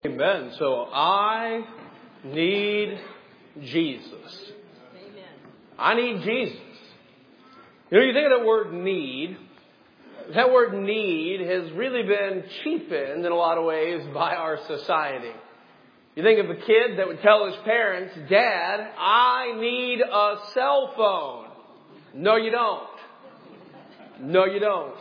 Amen. So I need Jesus. Amen. I need Jesus. You think of that word need. That word need has really been cheapened in a lot of ways by our society. You think of a kid that would tell his parents, "Dad, I need a cell phone." No, you don't. No, you don't.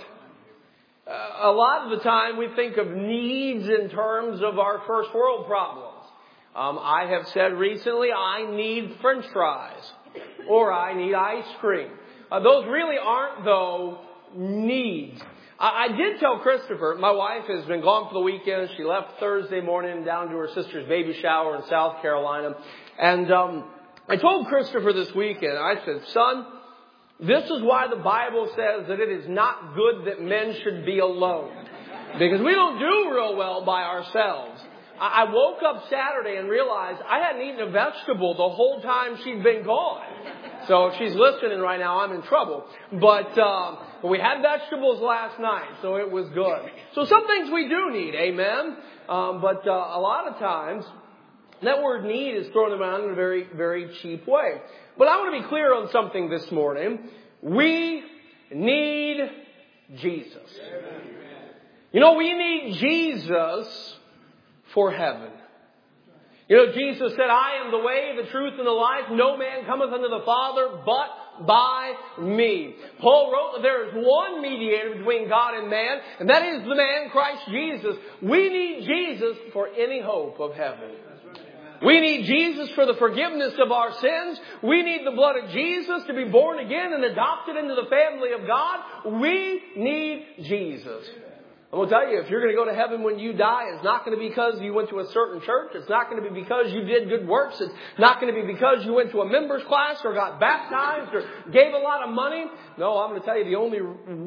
A lot of the time we think of needs in terms of our first world problems. I have said recently, I need French fries. Or I need ice cream. Those really aren't, though, needs. I did tell Christopher, my wife has been gone for the weekend. She left Thursday morning down to her sister's baby shower in South Carolina. And I told Christopher this weekend, I said, "Son, this is why the Bible says that it is not good that men should be alone. Because we don't do real well by ourselves." I woke up Saturday and realized I hadn't eaten a vegetable the whole time she'd been gone. So if she's listening right now, I'm in trouble. But we had vegetables last night, so it was good. So some things we do need, amen? But a lot of times, that word need is thrown around in a very, very cheap way. But I want to be clear on something this morning. We need Jesus. You know, we need Jesus for heaven. You know, Jesus said, "I am the way, the truth, and the life. No man cometh unto the Father but by me." Paul wrote that there is one mediator between God and man, and that is the man Christ Jesus. We need Jesus for any hope of heaven. We need Jesus for the forgiveness of our sins. We need the blood of Jesus to be born again and adopted into the family of God. We need Jesus. I'm going to tell you, if you're going to go to heaven when you die, it's not going to be because you went to a certain church. It's not going to be because you did good works. It's not going to be because you went to a members class or got baptized or gave a lot of money. No, I'm going to tell you the only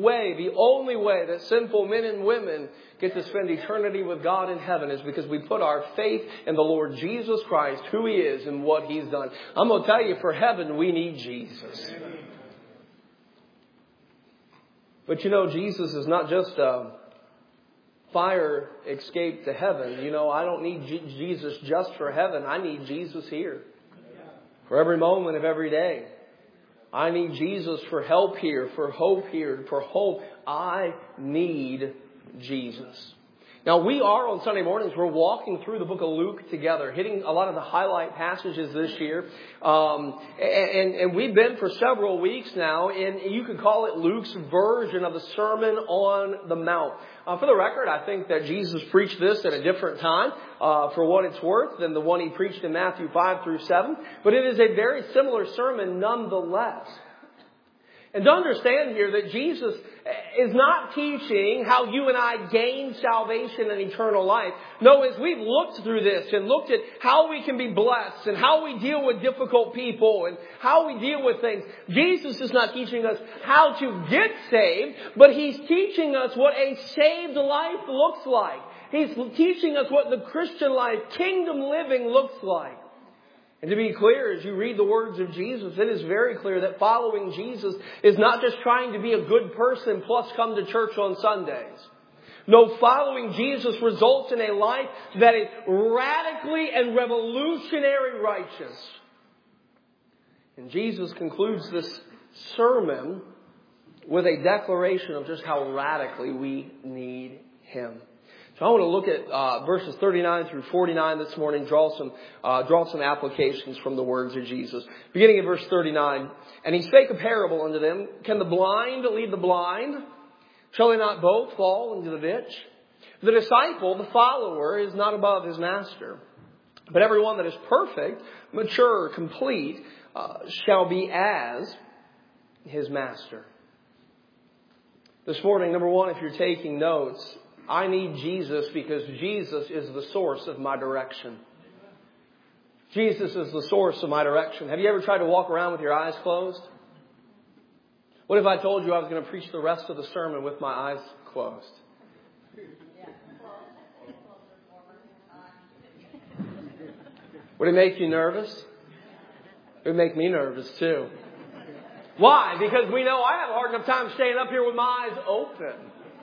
way that sinful men and women get to spend eternity with God in heaven is because we put our faith in the Lord Jesus Christ, who He is and what He's done. I'm going to tell you, for heaven, we need Jesus. But you know, Jesus is not just fire escape to heaven. You know, I don't need Jesus just for heaven. I need Jesus here. For every moment of every day. I need Jesus for help here, for hope here, for hope. I need Jesus. Now, we are on Sunday mornings, we're walking through the book of Luke together, hitting a lot of the highlight passages this year. And we've been for several weeks now, and you could call it Luke's version of the Sermon on the Mount. For the record, I think that Jesus preached this at a different time, for what it's worth, than the one He preached in Matthew 5 through 7. But it is a very similar sermon nonetheless. And to understand here that Jesus is not teaching how you and I gain salvation and eternal life. No, as we've looked through this and looked at how we can be blessed and how we deal with difficult people and how we deal with things, Jesus is not teaching us how to get saved, but He's teaching us what a saved life looks like. He's teaching us what the Christian life, kingdom living, looks like. And to be clear, as you read the words of Jesus, it is very clear that following Jesus is not just trying to be a good person plus come to church on Sundays. No, following Jesus results in a life that is radically and revolutionary righteous. And Jesus concludes this sermon with a declaration of just how radically we need Him. So I want to look at verses 39 through 49 this morning, draw some applications from the words of Jesus. Beginning in verse 39, "And He spake a parable unto them, Can the blind lead the blind? Shall they not both fall into the ditch? The disciple, the follower, is not above his master. But everyone that is perfect, mature, complete, shall be as his master." This morning, number one, if you're taking notes, I need Jesus because Jesus is the source of my direction. Jesus is the source of my direction. Have you ever tried to walk around with your eyes closed? What if I told you I was going to preach the rest of the sermon with my eyes closed? Would it make you nervous? It would make me nervous too. Why? Because we know I have a hard enough time staying up here with my eyes open.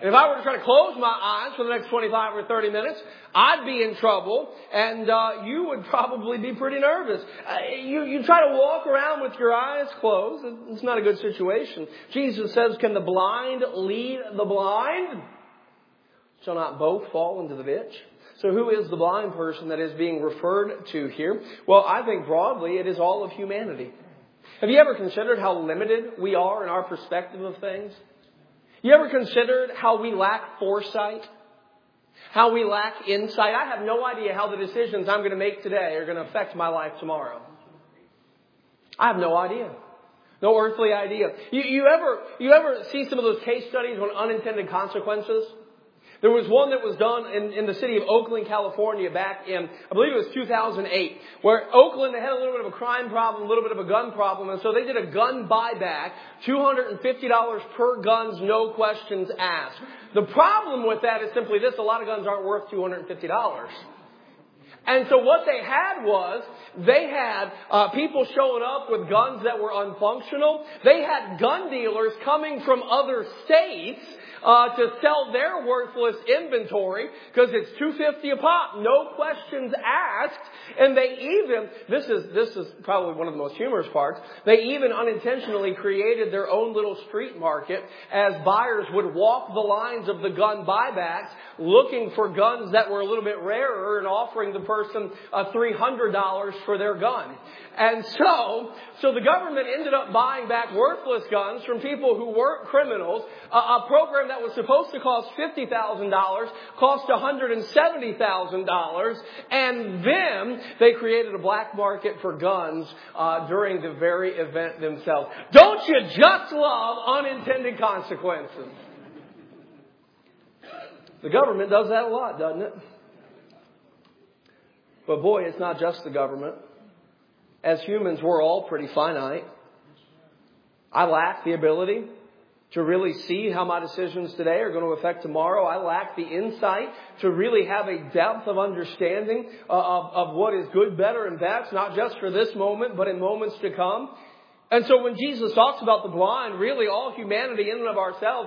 And if I were to try to close my eyes for the next 25 or 30 minutes, I'd be in trouble, and you would probably be pretty nervous. You try to walk around with your eyes closed. It's not a good situation. Jesus says, can the blind lead the blind? Shall not both fall into the ditch? So who is the blind person that is being referred to here? Well, I think broadly it is all of humanity. Have you ever considered how limited we are in our perspective of things? You ever considered how we lack foresight? How we lack insight? I have no idea how the decisions I'm going to make today are going to affect my life tomorrow. I have no idea. No earthly idea. You ever see some of those case studies on unintended consequences? There was one that was done in the city of Oakland, California back in, I believe it was 2008, where Oakland, they had a little bit of a crime problem, a little bit of a gun problem, and so they did a gun buyback, $250 per guns, no questions asked. The problem with that is simply this: a lot of guns aren't worth $250. And so what they had was, they had people showing up with guns that were unfunctional. They had gun dealers coming from other states to sell their worthless inventory because it's $250 a pop, no questions asked. And they even, this is probably one of the most humorous parts, they even unintentionally created their own little street market as buyers would walk the lines of the gun buybacks looking for guns that were a little bit rarer and offering the person $300 for their gun. And so the government ended up buying back worthless guns from people who weren't criminals. A program that was supposed to cost $50,000 cost $170,000. And then they created a black market for guns during the very event themselves. Don't you just love unintended consequences? The government does that a lot, doesn't it? But boy, it's not just the government. As humans, we're all pretty finite. I lack the ability to really see how my decisions today are going to affect tomorrow. I lack the insight to really have a depth of understanding of what is good, better, and best, not just for this moment, but in moments to come. And so when Jesus talks about the blind, really all humanity in and of ourselves,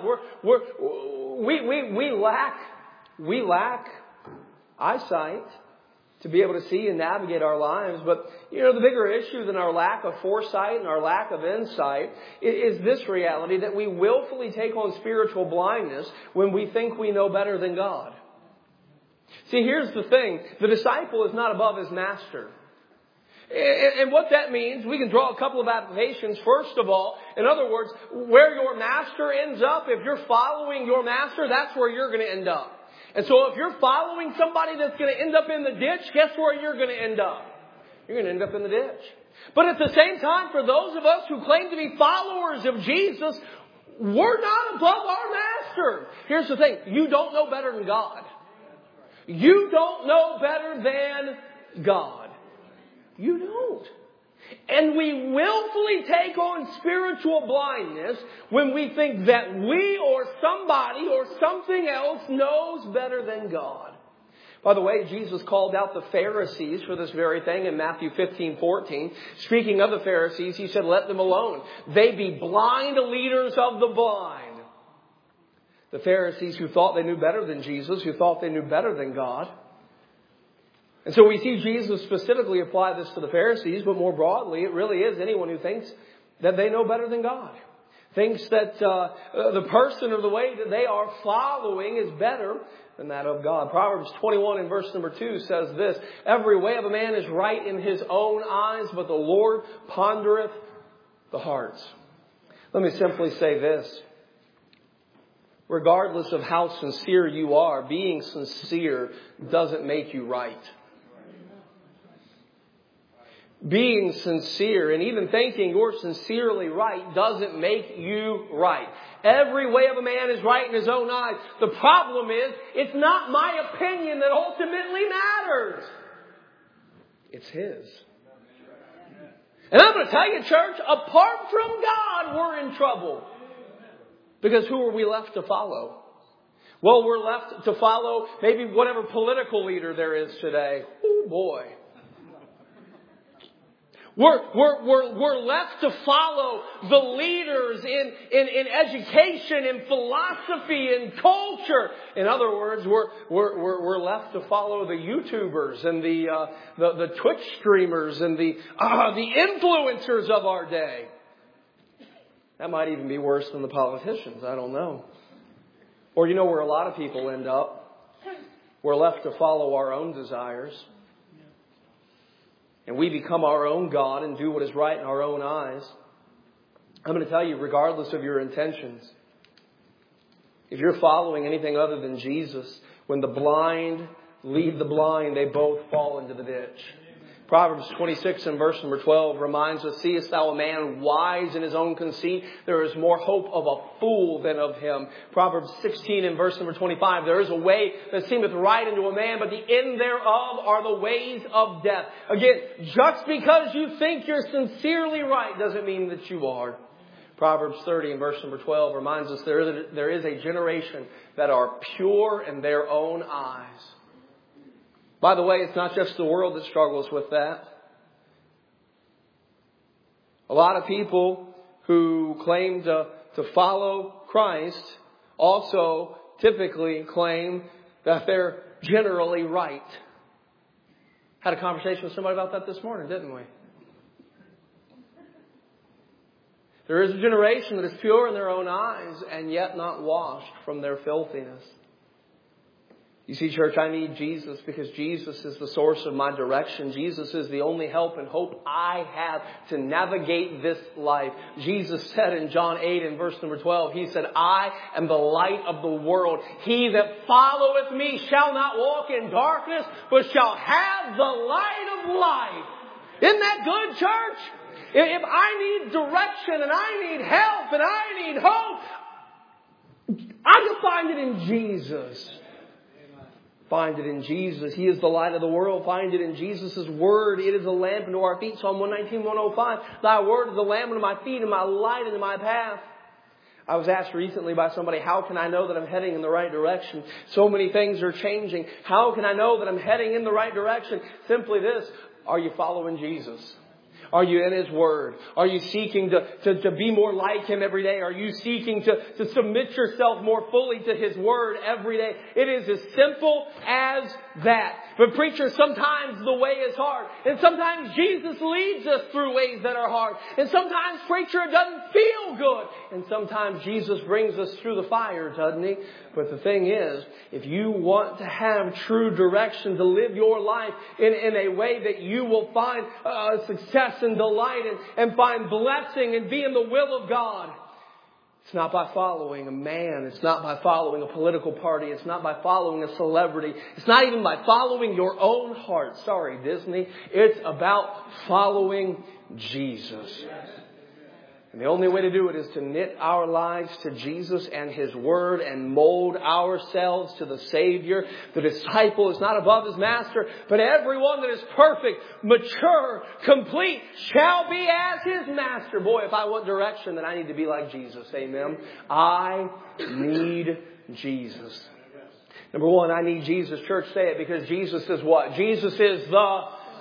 we lack eyesight to be able to see and navigate our lives. But, the bigger issue than our lack of foresight and our lack of insight is this reality that we willfully take on spiritual blindness when we think we know better than God. See, here's the thing. The disciple is not above his master. And what that means, we can draw a couple of applications. First of all, in other words, where your master ends up, if you're following your master, that's where you're going to end up. And so if you're following somebody that's going to end up in the ditch, guess where you're going to end up? You're going to end up in the ditch. But at the same time, for those of us who claim to be followers of Jesus, we're not above our master. Here's the thing. You don't know better than God. You don't know better than God. You don't. And we willfully take on spiritual blindness when we think that we or somebody or something else knows better than God. By the way, Jesus called out the Pharisees for this very thing in Matthew 15:14. Speaking of the Pharisees, he said, let them alone. They be blind leaders of the blind. The Pharisees who thought they knew better than Jesus, who thought they knew better than God. And so we see Jesus specifically apply this to the Pharisees, but more broadly, it really is anyone who thinks that they know better than God. Thinks that the person or the way that they are following is better than that of God. Proverbs 21 and verse number 2 says this: every way of a man is right in his own eyes, but the Lord pondereth the hearts. Let me simply say this. Regardless of how sincere you are, being sincere doesn't make you right. Being sincere and even thinking you're sincerely right doesn't make you right. Every way of a man is right in his own eyes. The problem is, it's not my opinion that ultimately matters. It's his. And I'm going to tell you, church, apart from God, we're in trouble. Because who are we left to follow? Well, we're left to follow maybe whatever political leader there is today. Oh boy. We're left to follow the leaders in education, in philosophy, in culture. In other words, we're left to follow the YouTubers and the Twitch streamers and the influencers of our day. That might even be worse than the politicians. I don't know. Or you know where a lot of people end up? We're left to follow our own desires. And we become our own God and do what is right in our own eyes. I'm going to tell you, regardless of your intentions, if you're following anything other than Jesus, when the blind lead the blind, they both fall into the ditch. Proverbs 26 and verse number 12 reminds us, seest thou a man wise in his own conceit? There is more hope of a fool than of him. Proverbs 16 and verse number 25, there is a way that seemeth right unto a man, but the end thereof are the ways of death. Again, just because you think you're sincerely right doesn't mean that you are. Proverbs 30 and verse number 12 reminds us there is a generation that are pure in their own eyes. By the way, it's not just the world that struggles with that. A lot of people who claim to follow Christ also typically claim that they're generally right. Had a conversation with somebody about that this morning, didn't we? There is a generation that is pure in their own eyes and yet not washed from their filthiness. You see, church, I need Jesus because Jesus is the source of my direction. Jesus is the only help and hope I have to navigate this life. Jesus said in John 8 and verse number 12, He said, I am the light of the world. He that followeth me shall not walk in darkness, but shall have the light of life. Isn't that good, church? If I need direction and I need help and I need hope, I can find it in Jesus. Find it in Jesus. He is the light of the world. Find it in Jesus' word. It is a lamp unto our feet. Psalm 119, 105. Thy word is a lamp unto my feet and my light unto my path. I was asked recently by somebody, how can I know that I'm heading in the right direction? So many things are changing. How can I know that I'm heading in the right direction? Simply this. Are you following Jesus? Are you in His Word? Are you seeking to be more like Him every day? Are you seeking to submit yourself more fully to His Word every day? It is as simple as that. But preacher, sometimes the way is hard. And sometimes Jesus leads us through ways that are hard. And sometimes, preacher, it doesn't feel good. And sometimes Jesus brings us through the fire, doesn't He? But the thing is, if you want to have true direction to live your life in a way that you will find success and delight and find blessing and be in the will of God, it's not by following a man. It's not by following a political party. It's not by following a celebrity. It's not even by following your own heart. Sorry, Disney. It's about following Jesus. And the only way to do it is to knit our lives to Jesus and His Word and mold ourselves to the Savior. The disciple is not above his master, but everyone that is perfect, mature, complete shall be as his master. Boy, if I want direction, then I need to be like Jesus. Amen. I need Jesus. Number one, I need Jesus. Church, say it, because Jesus is what? Jesus is the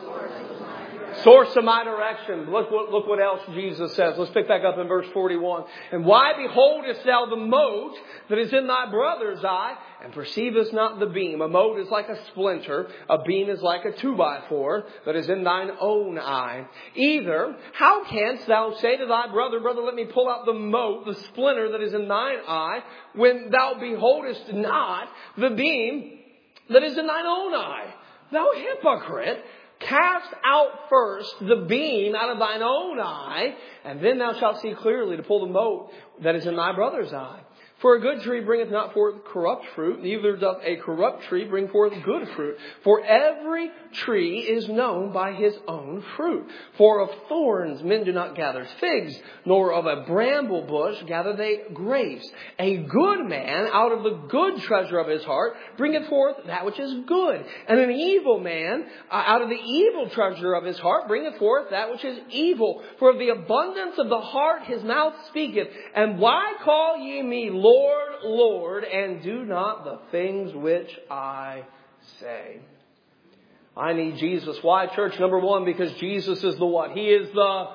source of my direction. Look what else Jesus says. Let's pick back up in verse 41. And why beholdest thou the mote that is in thy brother's eye, and perceivest not the beam? A mote is like a splinter. A beam is like a 2x4 that is in thine own eye. Either, how canst thou say to thy brother, brother, let me pull out the mote, the splinter that is in thine eye, when thou beholdest not the beam that is in thine own eye? Thou hypocrite! Cast out first the beam out of thine own eye, and then thou shalt see clearly to pull the mote that is in thy brother's eye. For a good tree bringeth not forth corrupt fruit, neither doth a corrupt tree bring forth good fruit. For every tree is known by his own fruit. For of thorns men do not gather figs, nor of a bramble bush gather they grapes. A good man out of the good treasure of his heart bringeth forth that which is good. And an evil man out of the evil treasure of his heart bringeth forth that which is evil. For of the abundance of the heart his mouth speaketh. And why call ye me Lord, Lord, and do not the things which I say? I need Jesus. Why, church? Number one, because Jesus is the what? He is the...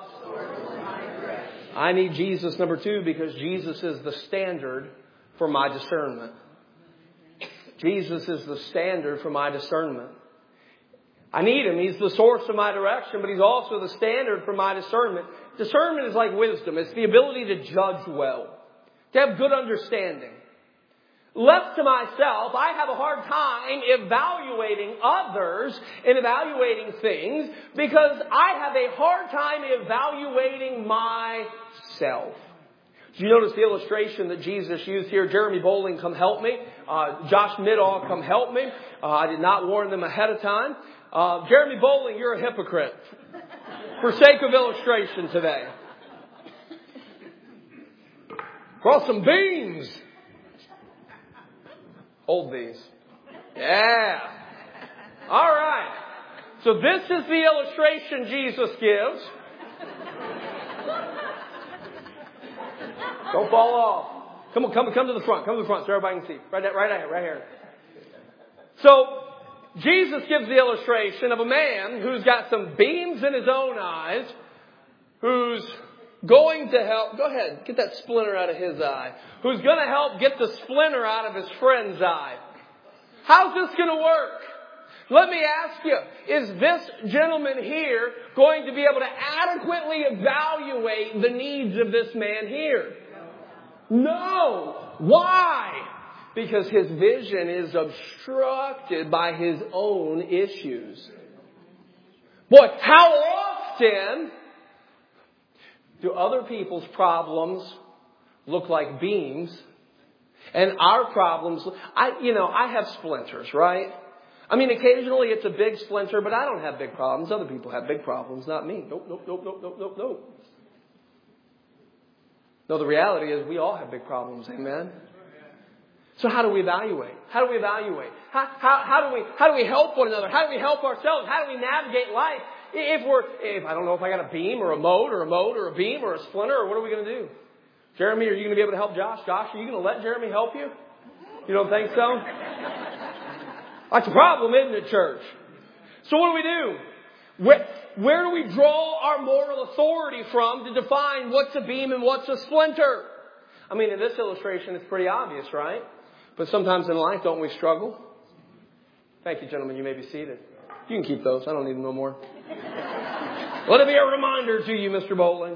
I need Jesus. Number two, because Jesus is the standard for my discernment. Jesus is the standard for my discernment. I need Him. He's the source of my direction, but He's also the standard for my discernment. Discernment is like wisdom. It's the ability to judge well, to have good understanding. Left to myself, I have a hard time evaluating others and evaluating things because I have a hard time evaluating myself. Do you notice the illustration that Jesus used here? Jeremy Bowling, come help me. Josh Middaugh, come help me. I did not warn them ahead of time. Jeremy Bowling, you're a hypocrite. For sake of illustration today. Cross some beams. Hold these. Yeah. All right. So this is the illustration Jesus gives. Don't fall off. Come to the front. Come to the front so everybody can see. Right here. So Jesus gives the illustration of a man who's got some beams in his own eyes, who's going to help, go ahead, get that splinter out of his eye, who's going to help get the splinter out of his friend's eye. How's this going to work? Let me ask you, is this gentleman here going to be able to adequately evaluate the needs of this man here? No. Why? Because his vision is obstructed by his own issues. Boy, how often do other people's problems look like beams and our problems, I have splinters, right? I mean, occasionally it's a big splinter, but I don't have big problems. Other people have big problems, not me. Nope. No, the reality is we all have big problems. Amen. So how do we evaluate? How do we help one another? How do we help ourselves? How do we navigate life? If I don't know if I got a beam or a mote or a beam or a splinter, or what are we going to do? Jeremy, are you going to be able to help Josh? Josh, are you going to let Jeremy help you? You don't think so? That's a problem, isn't it, church? So what do? Where do we draw our moral authority from to define what's a beam and what's a splinter? I mean, in this illustration, it's pretty obvious, right? But sometimes in life, don't we struggle? Thank you, gentlemen. You may be seated. You can keep those. I don't need them no more. Let it be a reminder to you, Mr. Bowling.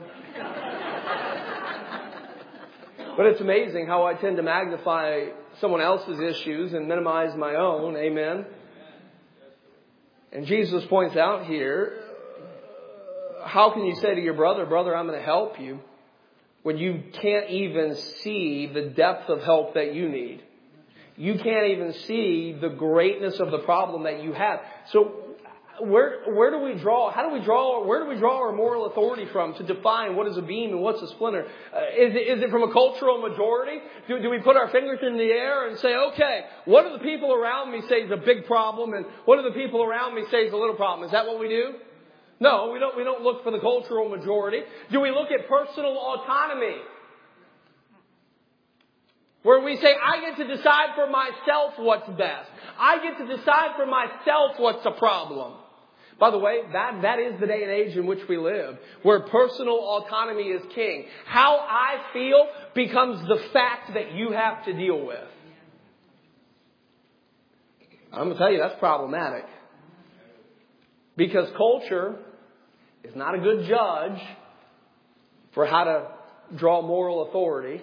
But it's amazing how I tend to magnify someone else's issues and minimize my own. Amen. And Jesus points out here, how can you say to your brother, I'm going to help you, when you can't even see the depth of help that you need? You can't even see the greatness of the problem that you have. So where do we draw our moral authority from to define what is a beam and what's a splinter? Is it from a cultural majority? Do we put our fingers in the air and say, okay, what do the people around me say is a big problem and what do the people around me say is a little problem? Is that what we do? No, we don't look for the cultural majority. Do we look at personal autonomy? Where we say, I get to decide for myself what's best. I get to decide for myself what's a problem. By the way, that is the day and age in which we live, where personal autonomy is king. How I feel becomes the fact that you have to deal with. I'm going to tell you, that's problematic. Because culture is not a good judge for how to draw moral authority.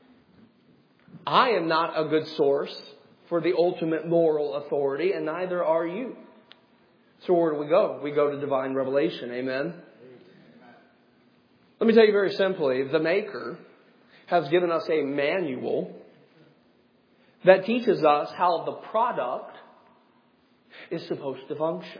I am not a good source for the ultimate moral authority, and neither are you. So where do we go? We go to divine revelation. Amen? Let me tell you very simply, the Maker has given us a manual that teaches us how the product is supposed to function.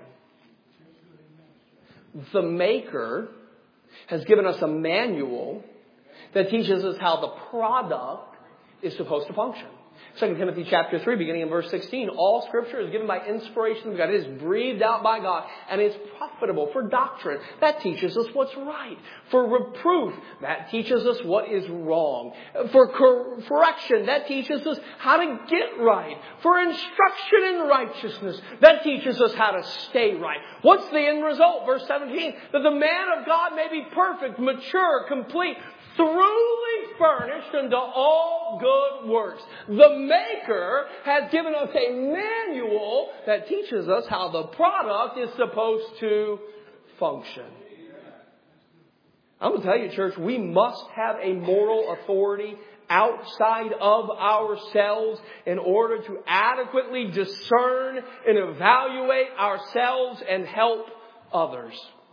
The Maker has given us a manual that teaches us how the product is supposed to function. 2 Timothy chapter 3, beginning in verse 16. All Scripture is given by inspiration of God. It is breathed out by God, and it's profitable for doctrine. That teaches us what's right. For reproof, that teaches us what is wrong. For correction, that teaches us how to get right. For instruction in righteousness, that teaches us how to stay right. What's the end result? Verse 17, that the man of God may be perfect, mature, complete, thoroughly furnished unto all good works. The Maker has given us a manual that teaches us how the product is supposed to function. I'm going to tell you, church, we must have a moral authority outside of ourselves in order to adequately discern and evaluate ourselves and help others.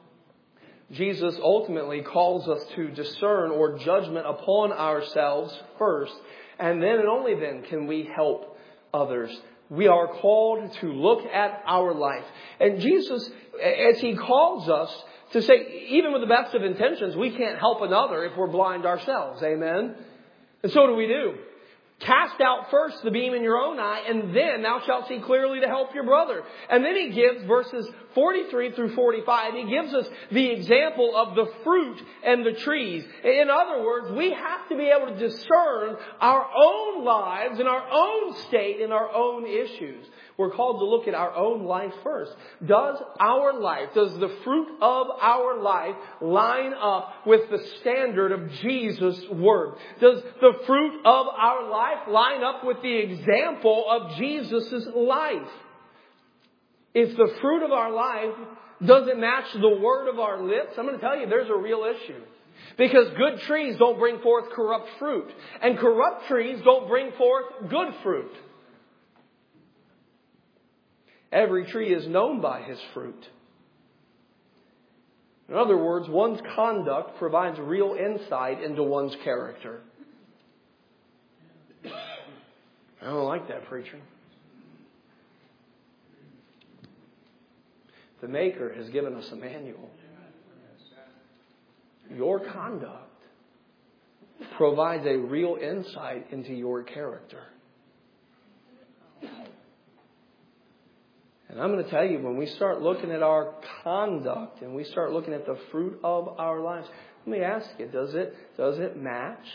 Jesus ultimately calls us to discern or judgment upon ourselves first, and then and only then can we help others. We are called to look at our life. And Jesus, as He calls us to say, even with the best of intentions, we can't help another if we're blind ourselves. Amen? And so do we do. Cast out first the beam in your own eye, and then thou shalt see clearly to help your brother. And then He gives verses 43 through 45. He gives us the example of the fruit and the trees. In other words, we have to be able to discern our own lives and our own state and our own issues. We're called to look at our own life first. Does our life, does the fruit of our life line up with the standard of Jesus' Word? Does the fruit of our life line up with the example of Jesus' life? If the fruit of our life doesn't match the word of our lips, I'm going to tell you there's a real issue. Because good trees don't bring forth corrupt fruit. And corrupt trees don't bring forth good fruit. Every tree is known by his fruit. In other words, one's conduct provides real insight into one's character. I don't like that, preacher. The Maker has given us a manual. Your conduct provides a real insight into your character. And I'm going to tell you, when we start looking at our conduct and we start looking at the fruit of our lives, let me ask you, does it match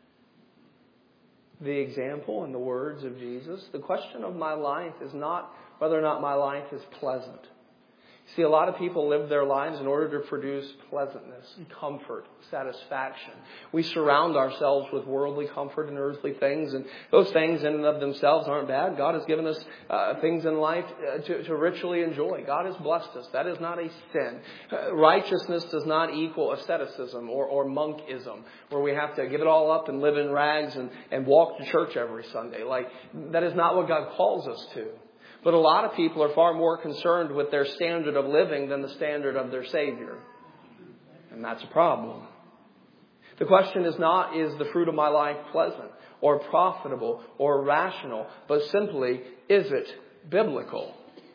the example and the words of Jesus? The question of my life is not whether or not my life is pleasant. See, a lot of people live their lives in order to produce pleasantness, comfort, satisfaction. We surround ourselves with worldly comfort and earthly things, and those things in and of themselves aren't bad. God has given us things in life to richly enjoy. God has blessed us. That is not a sin. Righteousness does not equal asceticism or monkism, where we have to give it all up and live in rags and walk to church every Sunday. That is not what God calls us to. But a lot of people are far more concerned with their standard of living than the standard of their Savior. And that's a problem. The question is not, is the fruit of my life pleasant or profitable or rational, but simply, is it biblical?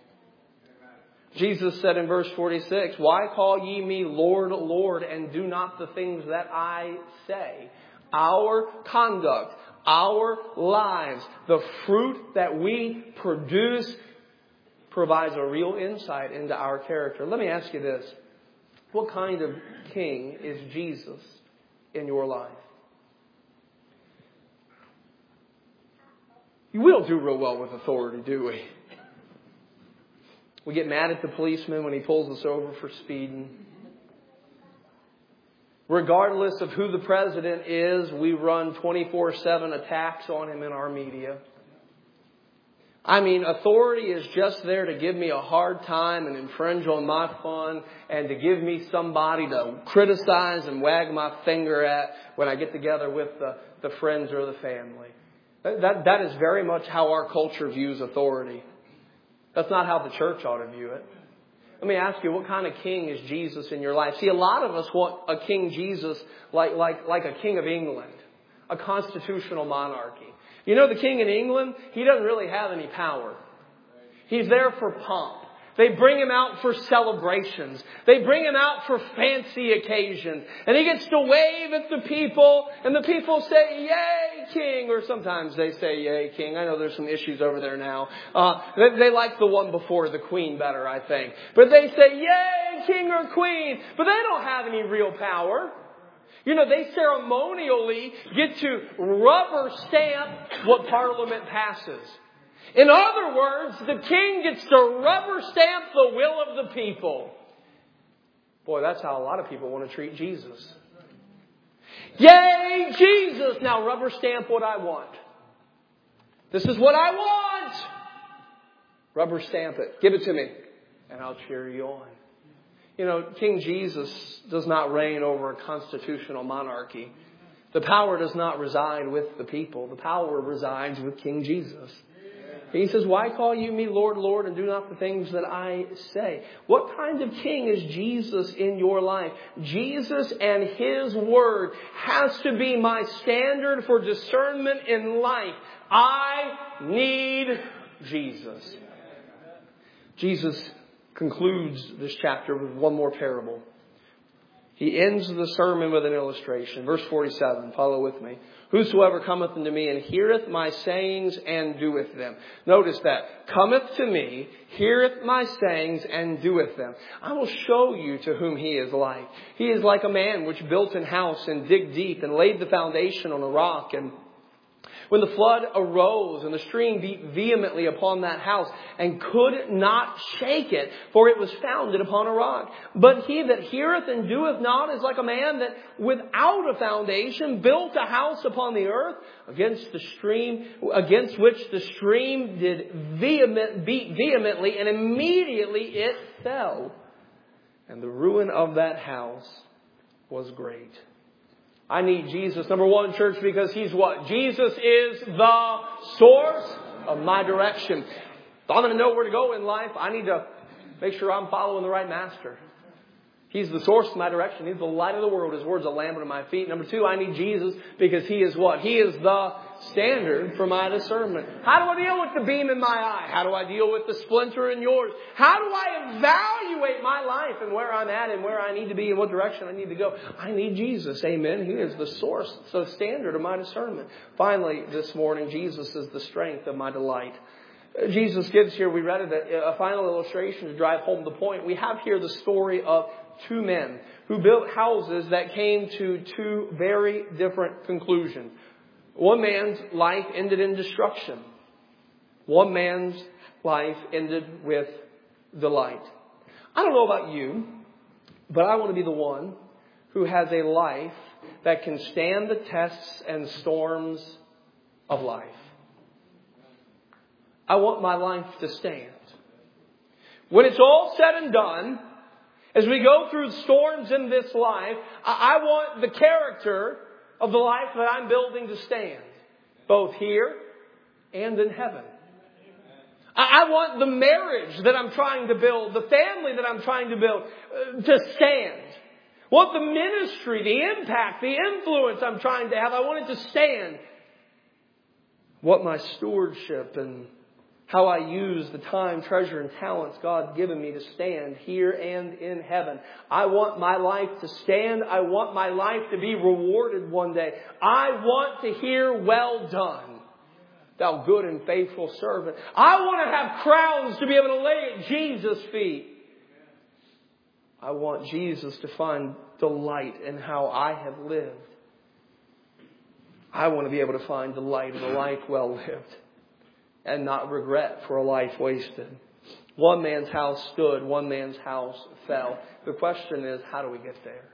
Jesus said in verse 46, "Why call ye me Lord, Lord, and do not the things that I say?" Our conduct, our lives, the fruit that we produce provides a real insight into our character. Let me ask you this. What kind of king is Jesus in your life? We don't do real well with authority, do we? We get mad at the policeman when he pulls us over for speeding. Regardless of who the president is, we run 24/7 attacks on him in our media. I mean, authority is just there to give me a hard time and infringe on my fun and to give me somebody to criticize and wag my finger at when I get together with the friends or the family. That is very much how our culture views authority. That's not how the church ought to view it. Let me ask you, what kind of king is Jesus in your life? See, a lot of us want a King Jesus like a king of England, a constitutional monarchy. You know, the king in England, he doesn't really have any power. He's there for pomp. They bring him out for celebrations. They bring him out for fancy occasions. And he gets to wave at the people. And the people say, "Yay, King." Or sometimes they say, "Yay, King." I know there's some issues over there now. They like the one before the Queen better, I think. But they say, "Yay, King or Queen." But they don't have any real power. You know, they ceremonially get to rubber stamp what Parliament passes. In other words, the king gets to rubber stamp the will of the people. Boy, that's how a lot of people want to treat Jesus. "Yay, Jesus! Now rubber stamp what I want. This is what I want. Rubber stamp it. Give it to me. And I'll cheer you on." You know, King Jesus does not reign over a constitutional monarchy. The power does not reside with the people. The power resides with King Jesus. He says, "Why call you me Lord, Lord, and do not the things that I say?" What kind of king is Jesus in your life? Jesus and His Word has to be my standard for discernment in life. I need Jesus. Jesus concludes this chapter with one more parable. He ends the sermon with an illustration. Verse 47, follow with me. "Whosoever cometh unto me and heareth my sayings and doeth them." Notice that. Cometh to me, heareth my sayings and doeth them. I will show you to whom he is like. He is like a man which built an house and digged deep and laid the foundation on a rock. And when the flood arose and the stream beat vehemently upon that house and could not shake it, for it was founded upon a rock. But he that heareth and doeth not is like a man that without a foundation built a house upon the earth against which the stream did beat vehemently, and immediately it fell. And the ruin of that house was great. I need Jesus. Number one, church, because He's what? Jesus is the source of my direction. If I'm going to know where to go in life, I need to make sure I'm following the right master. He's the source of my direction. He's the light of the world. His word's a lamp unto my feet. Number two, I need Jesus because He is what? He is the standard for my discernment. How do I deal with the beam in my eye? How do I deal with the splinter in yours? How do I evaluate my life and where I'm at and where I need to be and what direction I need to go? I need Jesus. Amen. He is the source, the standard of my discernment. Finally, this morning, Jesus is the strength of my delight. Jesus gives here, we read it, a final illustration to drive home the point. We have here the story of two men who built houses that came to two very different conclusions. One man's life ended in destruction. One man's life ended with delight. I don't know about you, but I want to be the one who has a life that can stand the tests and storms of life. I want my life to stand. When it's all said and done, as we go through storms in this life, I want the character of the life that I'm building to stand, both here and in heaven. I want the marriage that I'm trying to build, the family that I'm trying to build, to stand. I want the ministry, the impact, the influence I'm trying to have, I want it to stand. What my stewardship and how I use the time, treasure, and talents God's given me to stand here and in heaven. I want my life to stand. I want my life to be rewarded one day. I want to hear, "Well done, thou good and faithful servant." I want to have crowns to be able to lay at Jesus' feet. I want Jesus to find delight in how I have lived. I want to be able to find delight in a life well lived and not regret for a life wasted. One man's house stood, one man's house fell. The question is, how do we get there?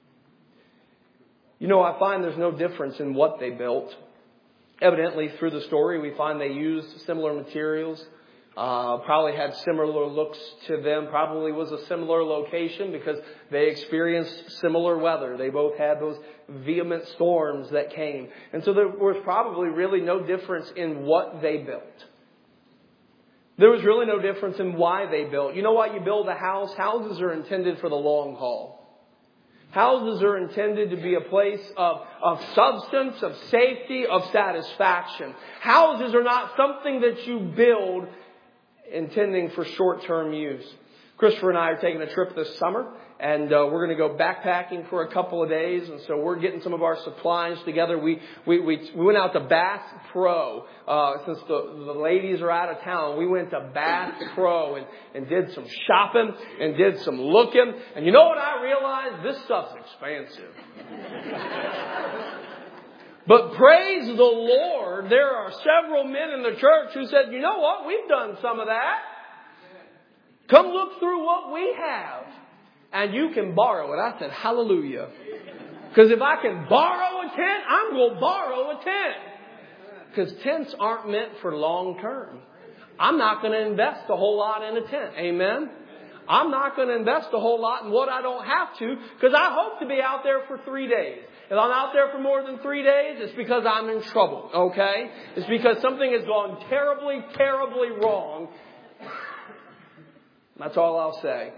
You know, I find there's no difference in what they built. Evidently, through the story, we find they used similar materials. Probably had similar looks to them. Probably was a similar location because they experienced similar weather. They both had those vehement storms that came. And so there was probably really no difference in what they built. There was really no difference in why they built. You know why you build a house? Houses are intended for the long haul. Houses are intended to be a place of substance, of safety, of satisfaction. Houses are not something that you build intending for short-term use. Christopher and I are taking a trip this summer, and we're going to go backpacking for a couple of days, and so we're getting some of our supplies together. We went out to Bass Pro since the ladies are out of town. We went to Bass Pro and did some shopping and did some looking. And you know what I realized? This stuff's expensive. But praise the Lord, there are several men in the church who said, you know what? We've done some of that. Come look through what we have. And you can borrow it. I said, hallelujah. Because if I can borrow a tent, I'm going to borrow a tent. Because tents aren't meant for long term. I'm not going to invest a whole lot in a tent. Amen? I'm not going to invest a whole lot in what I don't have to, because I hope to be out there for 3 days. If I'm out there for more than 3 days, it's because I'm in trouble, okay? It's because something has gone terribly, terribly wrong. That's all I'll say.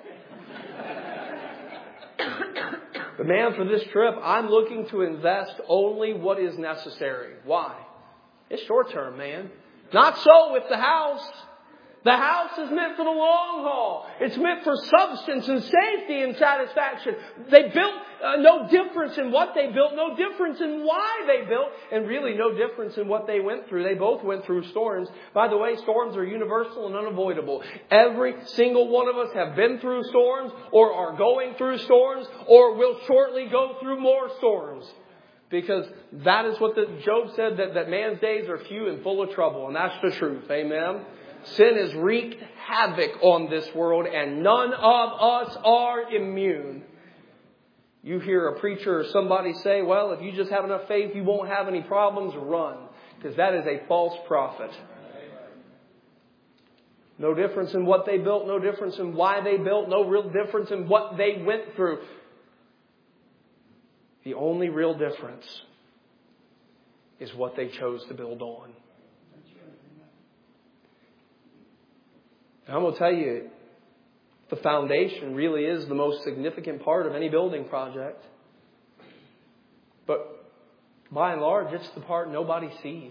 But man, for this trip, I'm looking to invest only what is necessary. Why? It's short term, man. Not so with the house. The house is meant for the long haul. It's meant for substance and safety and satisfaction. They built no difference in what they built, no difference in why they built, and really no difference in what they went through. They both went through storms. By the way, storms are universal and unavoidable. Every single one of us have been through storms, or are going through storms, or will shortly go through more storms. Because that is what Job said, that man's days are few and full of trouble. And that's the truth. Amen. Sin has wreaked havoc on this world, and none of us are immune. You hear a preacher or somebody say, well, if you just have enough faith, you won't have any problems. Run. Because that is a false prophet. No difference in what they built, no difference in why they built, no real difference in what they went through. The only real difference is what they chose to build on. And I'm going to tell you, the foundation really is the most significant part of any building project. But by and large, it's the part nobody sees.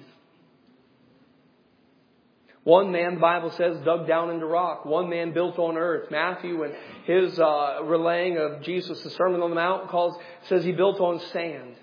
One man, the Bible says, dug down into rock. One man built on earth. Matthew, and his relaying of Jesus' Sermon on the Mount, says he built on sand.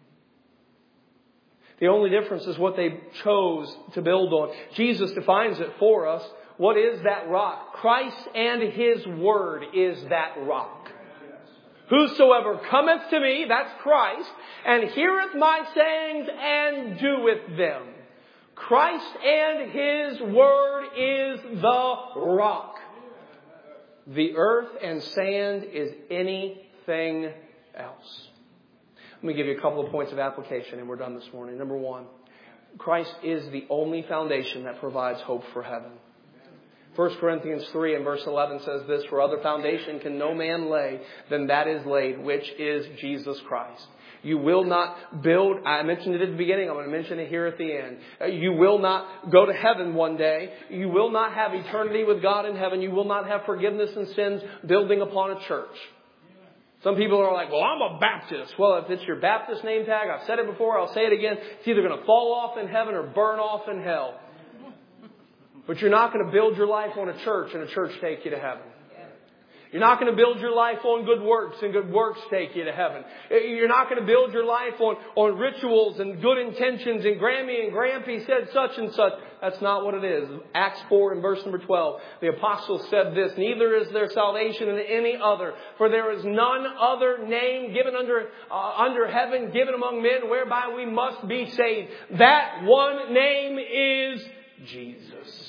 The only difference is what they chose to build on. Jesus defines it for us. What is that rock? Christ and His Word is that rock. Whosoever cometh to me, that's Christ, and heareth my sayings and doeth them. Christ and His Word is the rock. The earth and sand is anything else. Let me give you a couple of points of application and we're done this morning. Number one, Christ is the only foundation that provides hope for heaven. 1 Corinthians 3 and verse 11 says this, for other foundation can no man lay than that is laid, which is Jesus Christ. You will not build, I mentioned it at the beginning, I'm going to mention it here at the end. You will not go to heaven one day. You will not have eternity with God in heaven. You will not have forgiveness and sins building upon a church. Some people are like, well, I'm a Baptist. Well, if it's your Baptist name tag, I've said it before, I'll say it again. It's either going to fall off in heaven or burn off in hell. But you're not going to build your life on a church and a church take you to heaven. You're not going to build your life on good works and good works take you to heaven. You're not going to build your life on rituals and good intentions and Grammy and Grampy said such and such. That's not what it is. Acts 4 and verse number 12. The apostle said this, neither is there salvation in any other, for there is none other name given under heaven, given among men, whereby we must be saved. That one name is Jesus.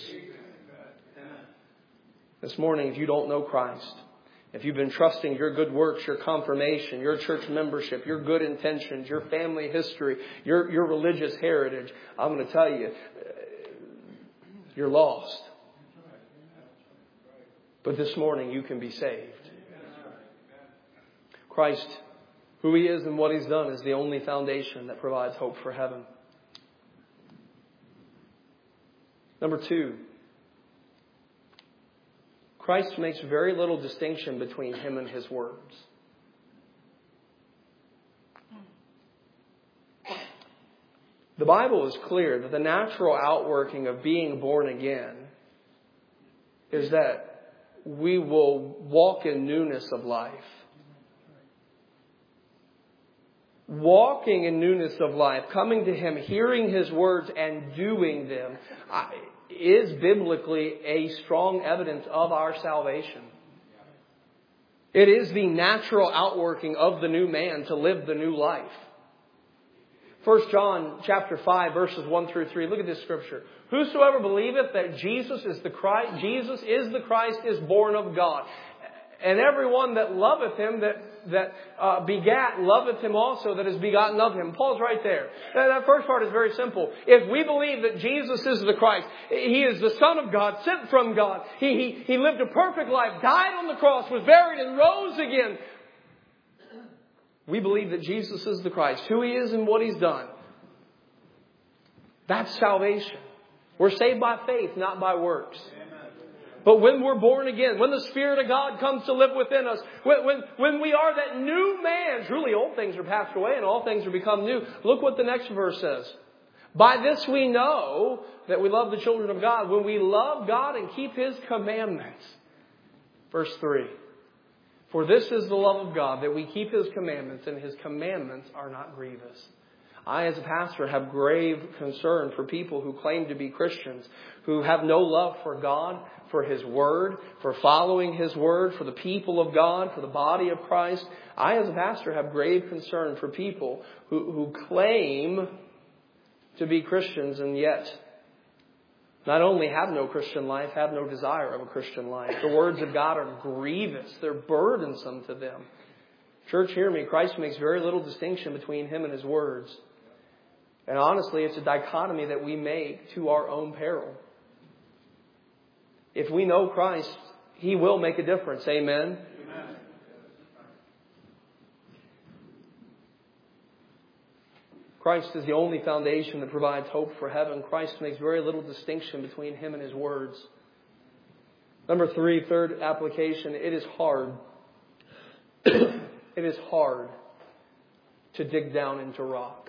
This morning, if you don't know Christ, if you've been trusting your good works, your confirmation, your church membership, your good intentions, your family history, your religious heritage, I'm going to tell you, you're lost. But this morning, you can be saved. Christ, who He is and what He's done, is the only foundation that provides hope for heaven. Number two, Christ makes very little distinction between Him and His words. The Bible is clear that the natural outworking of being born again is that we will walk in newness of life. Walking in newness of life, coming to Him, hearing His words and doing them is biblically a strong evidence of our salvation. It is the natural outworking of the new man to live the new life. 1 John chapter 5 verses 1 through 3. Look at this scripture. Whosoever believeth that Jesus is the Christ is born of God. And everyone that loveth Him that begat loveth Him also that is begotten of Him. Paul's right there. That first part is very simple. If we believe that Jesus is the Christ, He is the Son of God, sent from God. He lived a perfect life, died on the cross, was buried and rose again. We believe that Jesus is the Christ, who He is and what He's done. That's salvation. We're saved by faith, not by works. But when we're born again, when the Spirit of God comes to live within us, when we are that new man, truly old things are passed away and all things are become new. Look what the next verse says. By this we know that we love the children of God, when we love God and keep His commandments. Verse 3. For this is the love of God, that we keep His commandments, and His commandments are not grievous. I, as a pastor, have grave concern for people who claim to be Christians, who have no love for God, for His Word, for following His Word, for the people of God, for the body of Christ. I, as a pastor, have grave concern for people who claim to be Christians and yet not only have no Christian life, have no desire of a Christian life. The words of God are grievous. They're burdensome to them. Church, hear me. Christ makes very little distinction between Him and His words. And honestly, it's a dichotomy that we make to our own peril. If we know Christ, He will make a difference. Amen? Amen. Christ is the only foundation that provides hope for heaven. Christ makes very little distinction between Him and His words. Number 3, third application, it is hard. It is hard to dig down into rock.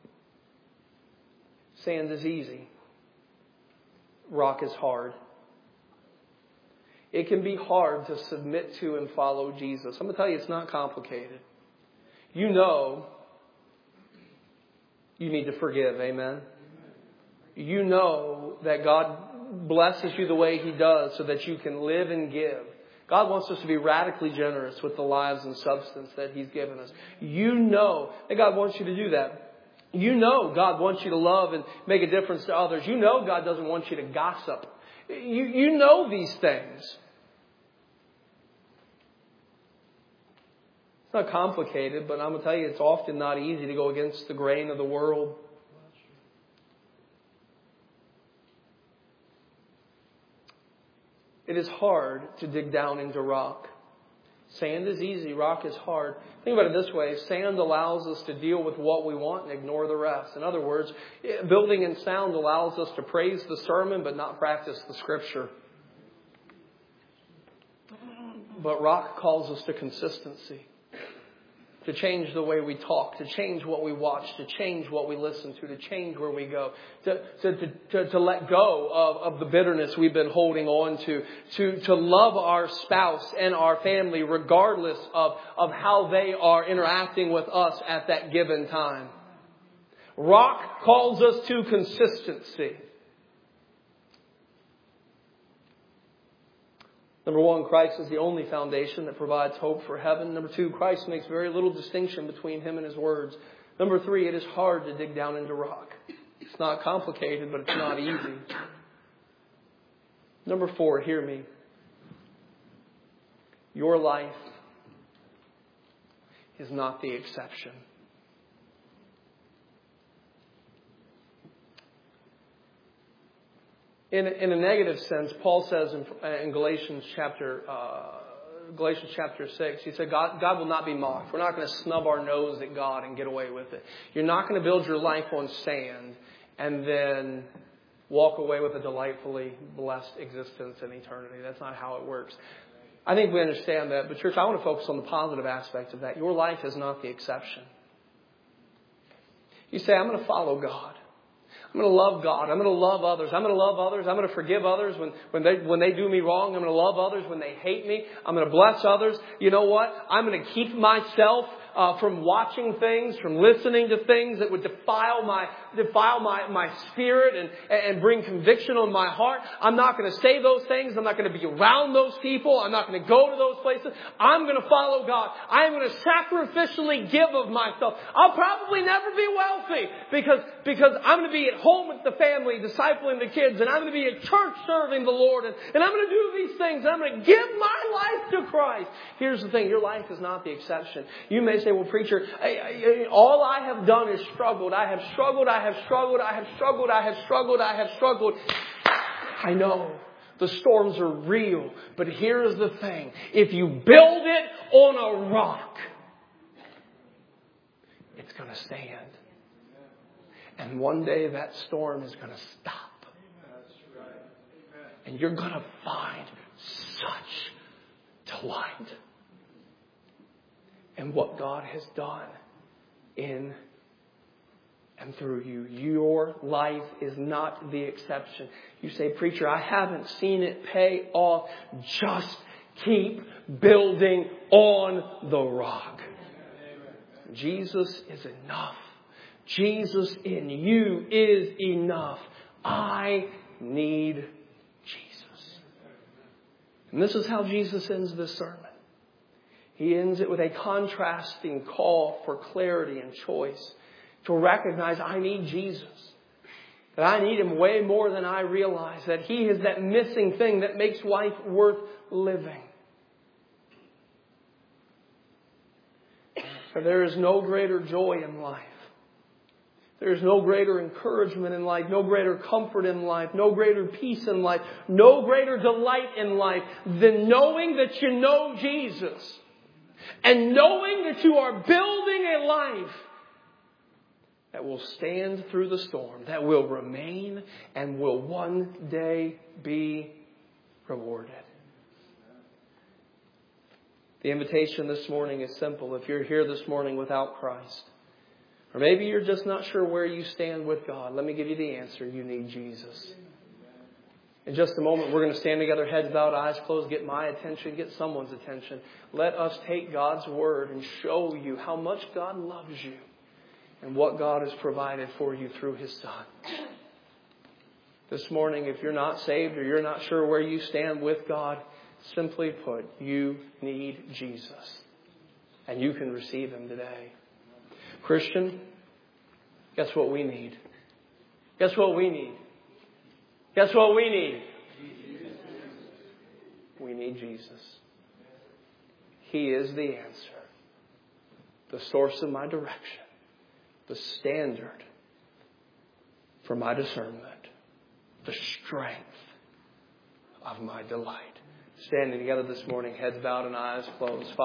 Sand is easy. Rock is hard. It can be hard to submit to and follow Jesus. I'm going to tell you, it's not complicated. You know you need to forgive. Amen? You know that God blesses you the way He does so that you can live and give. God wants us to be radically generous with the lives and substance that He's given us. You know that God wants you to do that. You know God wants you to love and make a difference to others. You know God doesn't want you to gossip. You know these things. It's not complicated, but I'm going to tell you it's often not easy to go against the grain of the world. It is hard to dig down into rock. Sand is easy, rock is hard. Think about it this way. Sand allows us to deal with what we want and ignore the rest. In other words, building in sound allows us to praise the sermon but not practice the Scripture. But rock calls us to consistency. To change the way we talk, to change what we watch, to change what we listen to change where we go, to let go of the bitterness we've been holding on to love our spouse and our family regardless of how they are interacting with us at that given time. Rock calls us to consistency. Number 1, Christ is the only foundation that provides hope for heaven. Number 2, Christ makes very little distinction between Him and His words. Number 3, it is hard to dig down into rock. It's not complicated, but it's not easy. Number 4, hear me. Your life is not the exception. In a negative sense, Paul says in Galatians chapter 6, he said, God will not be mocked. We're not going to snub our nose at God and get away with it. You're not going to build your life on sand and then walk away with a delightfully blessed existence in eternity. That's not how it works. I think we understand that. But church, I want to focus on the positive aspect of that. Your life is not the exception. You say, I'm going to follow God. I'm going to love God. I'm going to love others. I'm going to love others. I'm going to forgive others when they do me wrong. I'm going to love others when they hate me. I'm going to bless others. You know what? I'm going to keep myself from watching things, from listening to things that would defile my spirit and bring conviction on my heart. I'm not going to say those things. I'm not going to be around those people. I'm not going to go to those places. I'm going to follow God. I'm going to sacrificially give of myself. I'll probably never be wealthy because I'm going to be at home with the family, discipling the kids, and I'm going to be at church serving the Lord, and I'm going to do these things. I'm going to give my life to Christ. Here's the thing. Your life is not the exception. You may say, well, preacher, all I have done is struggled. I have struggled. I have struggled. I have struggled. I have struggled. I have struggled. I know. The storms are real. But here's the thing. If you build it on a rock, it's going to stand. And one day that storm is going to stop. And you're going to find such delight in what God has done in and through you. Your life is not the exception. You say, preacher, I haven't seen it pay off. Just keep building on the rock. Jesus is enough. Jesus in you is enough. I need Jesus. And this is how Jesus ends this sermon. He ends it with a contrasting call for clarity and choice. To recognize I need Jesus. That I need Him way more than I realize. That He is that missing thing that makes life worth living. For there is no greater joy in life. There is no greater encouragement in life, no greater comfort in life, no greater peace in life, no greater delight in life than knowing that you know Jesus. And knowing that you are building a life that will stand through the storm, that will remain and will one day be rewarded. The invitation this morning is simple. If you're here this morning without Christ, or maybe you're just not sure where you stand with God, let me give you the answer. You need Jesus. In just a moment, we're going to stand together, heads bowed, eyes closed, get my attention, get someone's attention. Let us take God's Word and show you how much God loves you and what God has provided for you through His Son. This morning, if you're not saved or you're not sure where you stand with God, simply put, you need Jesus. And you can receive Him today. Christian, guess what we need? Guess what we need? Guess what we need? We need Jesus. He is the answer. The source of my direction. The standard for my discernment. The strength of my delight. Standing together this morning, heads bowed and eyes closed.